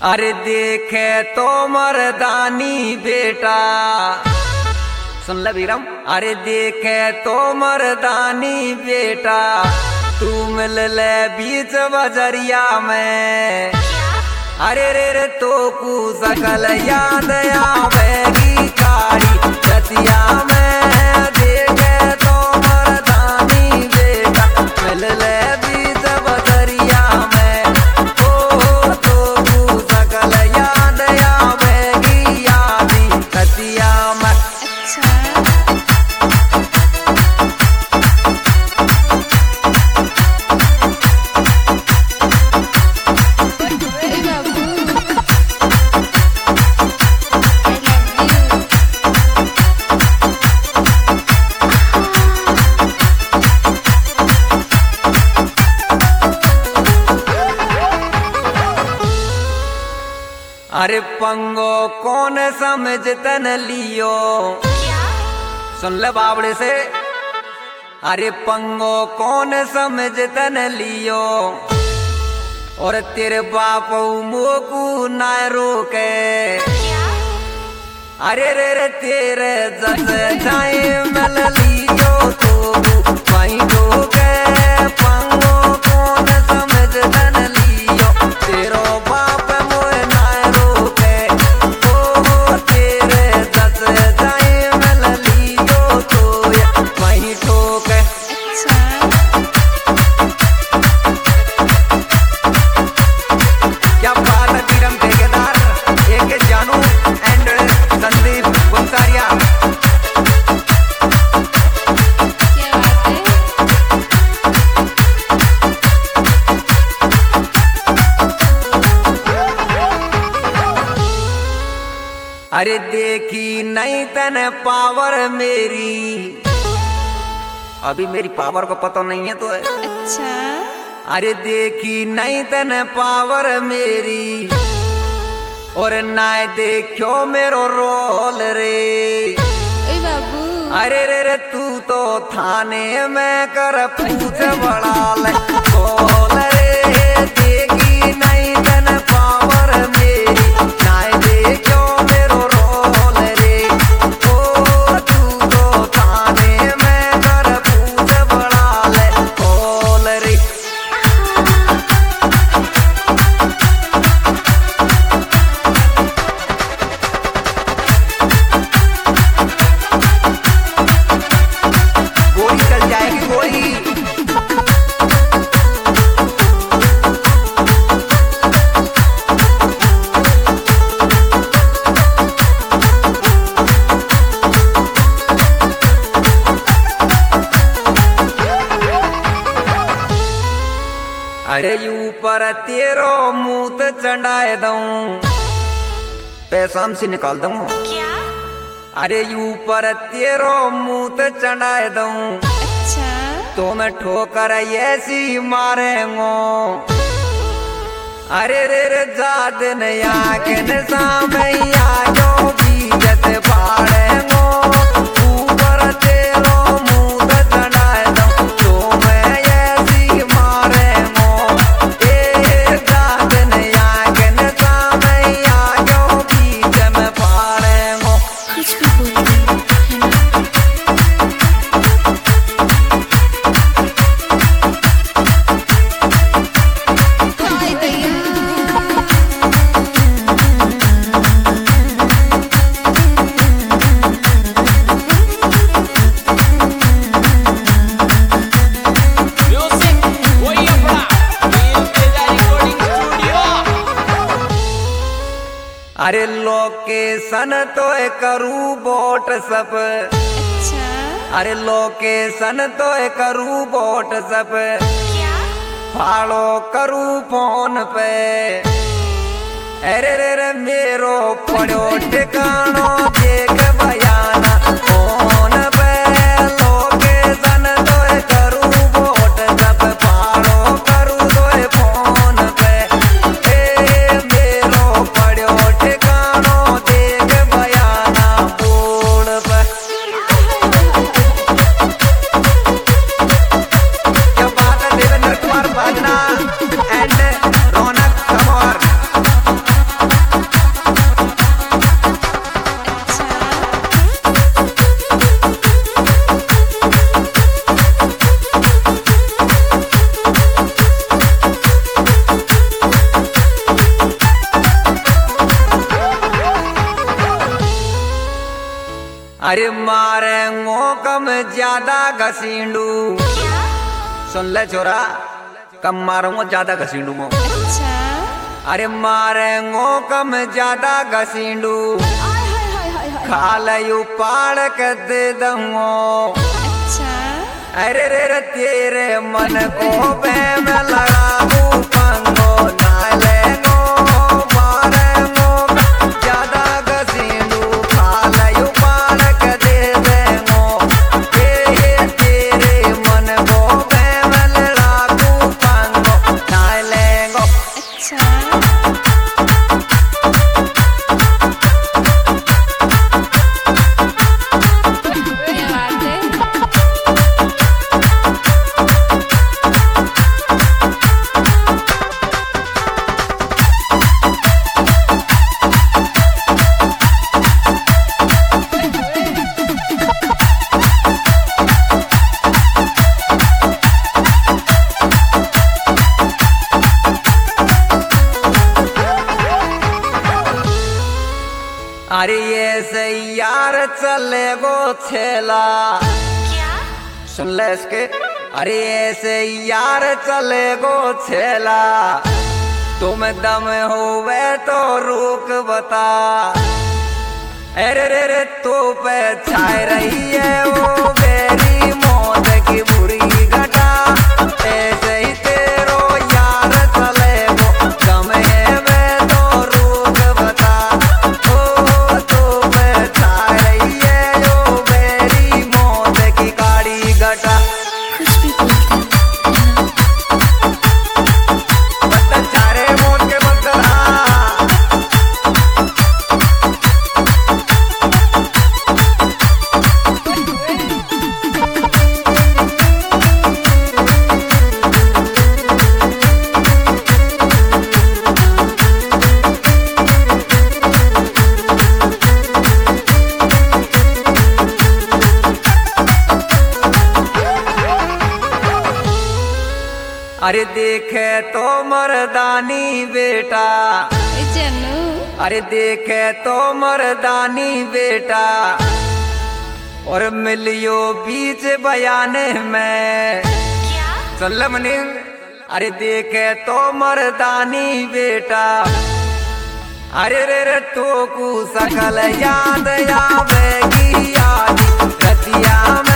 अरे देखे तो मर्दानी बेटा, सुन ले बीरम। अरे देखे तो मर्दानी बेटा, तू मिल ले बीच बजरिया में। अरे रे तो कु सकल याद आवेगी कारी रतिया में। देखे तो मर्दानी बेटा, मिल ले बीच बजरिया में। ओ तो कु सकल याद आवेगी यादी रतिया में। अरे पंगो कौन समझतन लियो, सुन ले बाबड़े से। अरे पंगो कौन समझतन लियो, और तेरे बाप मोकू ना रोके। अरे रे तेरे जस जाए मिल लियो तो वहीं रोके। पंगो कौन समझतन लियो, तेरो बाप मोए ना रोके। ओ तेरे जस जाए मिल लियो तो वहीं ठोके। क्या बात है बीरम ठेकेदार, एक जानू एंड संदीप गुंसारिया। अरे देखी नहीं तने पावर मेरी, अभी मेरी पावर को पता नहीं है तो है। अच्छा। अरे देखी नहीं तने पावर मेरी, और ना देखो मेरो रोल रे। ओए बाबू। अरे रे तू तो थाने में कर पूछ बड़ा ले बोल रे। देखी नहीं तने पावर मेरी, ना देखो मेरो रोल रे। ओ तू तो थाने में कर पूछ बड़ा ले बोल रे। गोली चल जाएगी गोली। अरे ऊपर तेरो मुंह चढ़ाए दूं, पैसा से निकाल दूं। क्या? अरे ऊपर तेरो मुंह चढ़ाए दूं, अच्छा। तो मैं ठोकर ऐसी मारेंगो। अरे रे जाद नया के सामने आजो बीजत फाड़ेंगो। ऊपर तेरो मुंह चढ़ाए दूं, तो मैं ऐसी मारेंगो। ए जाद नया के सामने आजो बीज में फाड़ेंगो। कुछ भी बोल रही है ना। हाय दैया। अरे लोकेशन तो करू बोट सब। अच्छा। अरे लोकेशन तो करू बोट सब। क्या? फाड़ो करू फोन पे। अरे रे मेरो पड़ो ठिकानो देख बयाना फोन पे। लोकेशन तो करू बोट सब। फाड़ो करू तो फोन पे। ए मेरो पड़ो ठिकानो देख बयाना बोल पे। क्या बात है देवेंद्र कुमार भाजना एंड रौनक समोर। अरे मारेंगो कम ज्यादा घसीडू। सुन ले छोरा, कम मारूंगा ज्यादा घसीडूंगा। अच्छा। अरे मारेंगो कम ज्यादा घसीडू, खा लयू पाड़ के दे दूंगो। अच्छा। अरे रे रे तेरे मन को बे में लगाऊं पंगो, ना लेगो मारेंगो ज्यादा घसीडू, खा लयू पाड़ के दे देंगो। ये तेरे मन को बे में लगाऊं पंगो, ना लेगो। अच्छा। क्या बात है। अरे ये से यार चले गो छेला। क्या? सुन ले इसके। अरे ऐसे यार चले गो छेला, तुम दम होवे तो रुक बता। अरे रे रे तू पे छाए रही है वो बेरी मौत की बुरी घटा। ऐसे ही तेरो यार चले गो, दम है वे तो रुक बता। ओ तू पे छाए रही है वो बेरी मौत की काली घटा। कुछ भी बोलते हैं। बदल चारे मौत के बदल अरे देखे तो मर्दानी बेटा। जानू। अरे देखे तो मर्दानी बेटा, और मिलियो बीच बयाने में। क्या? सुन ले मनी। अरे देखे तो मर्दानी बेटा, अरे रे रे तो को सकल याद आवेगी याद रतिया में।